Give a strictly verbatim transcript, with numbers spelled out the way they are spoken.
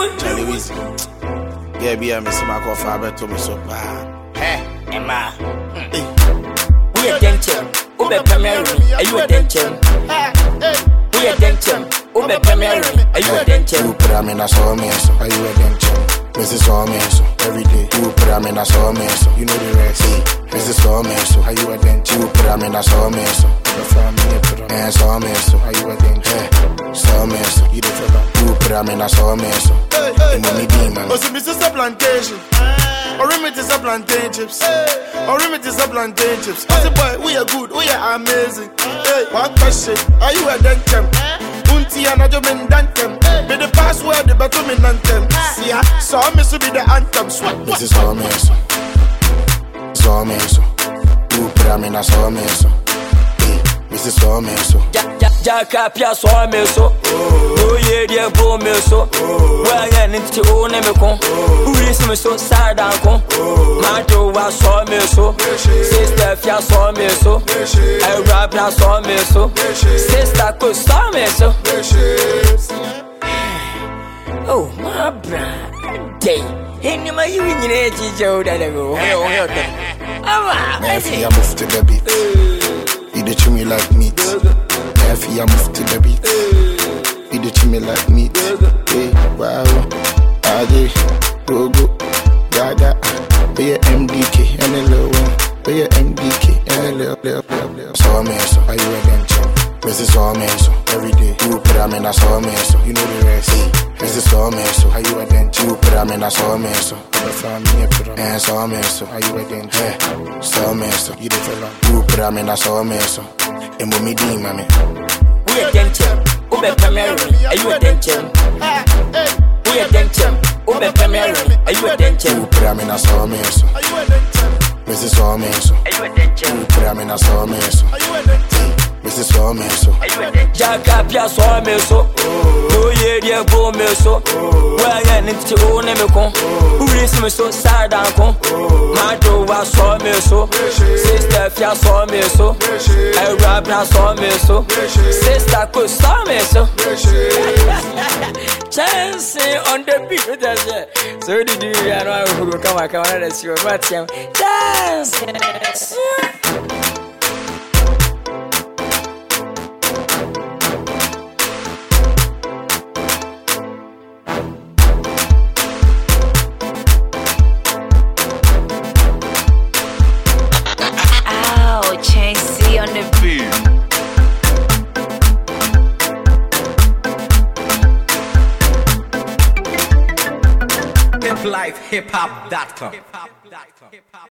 Charlie Weezy. Yeah, be a missing my coffee. I bet to me so bad. Hey, Emma. We are dental. Ube Premier. Are you a dental? We are dental. Ube Premier. Are you a dental? You put them in a saw me, so are you a dental? Missus Sawmill, every day. You put them in a sawmill, so you know the rest. Missus Sawmill, so are you a dental? You put them in a sawmill, so the family put them in a sawmill, so are you a dental? Sawmill, so you the fella. You put them in a sawmill, so the money be man. Oh, so Missus a plantation. Or remit is a plantain chips. Or remit is a plantain chips. I say, boy, we are good, we are amazing. Hey, one question, are you a dental? Unti and a jomin dantem. Be the password, the batumin dantem. See ya, saw me to be the anthem. Swat, what? Missus Sawmill, so Sawmill, so you put them in a sawmill, so Missus Sawmill, so Jacapia Sawmill, so oh yeah, dear Bo Mill, so well, yeah, into own Nemicon. Who is me so sad, uncle? Mato was Sawmill, so Sister Fia Sawmill, so I rap now Sawmill, so Sister could Sawmill, so oh, my brother, day. Any my you in your age, Joe, that I go. If you move to the beat, you do to me like meat. If you move to the beat, you do to me like meat. Hey, wow, Adi, go go, Gaga, be a M D K and a little one, be a M D K and a little little little. Sawmill, so are you again, champ? Missus Sawmill, so every day you put them in a sawmill, so you know the rest. Missus Sawmill, so are you again? You put them in a sawmill, so the family put them in a sawmill, so are you again? Hey, sawmill, so you the fella. You put them in a sawmill, so and what me do, mommy? We are dental. Ube Premier. Are you a dental? We are dental. Ube Premier. Are you a dental? You put them in a sawmill, so Are you a dental? Missus Sawmill, so Are you a dental? you put them in a sawmill, so Are you a dental? Missus Sawmill, so Jacapia Sawmill, so oh yeah, dear Bo Mill, so well, yeah, into own Nemicon. Who is me so sad, uncle? Mato was Sawmill, so Sister Fia Sawmill, so I rap now Sawmill, so Sister could Sawmill, so Chance on the beat, that's it. So did you, I know who will come, I come on and see what's him. Chance. Chancey on the beat. Hip life hip hop dot com.